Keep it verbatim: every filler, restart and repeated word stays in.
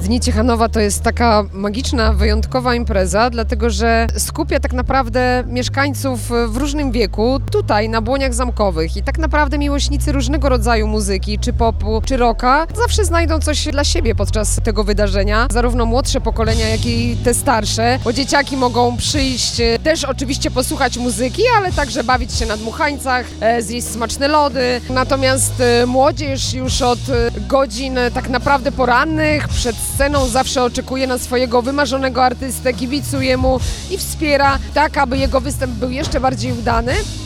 Dni Ciechanowa to jest taka magiczna, wyjątkowa impreza, dlatego że skupia tak naprawdę mieszkańców w różnym wieku tutaj na Błoniach Zamkowych i tak naprawdę miłośnicy różnego rodzaju muzyki, czy popu, czy rocka, zawsze znajdą coś dla siebie podczas tego wydarzenia. Zarówno młodsze pokolenia, jak i te starsze, bo dzieciaki mogą przyjść też oczywiście posłuchać muzyki, ale także bawić się na dmuchańcach, zjeść smaczne lody. Natomiast młodzież już od godzin tak naprawdę porannych przed sceną zawsze oczekuje na swojego wymarzonego artystę, kibicuje mu i wspiera tak, aby jego występ był jeszcze bardziej udany.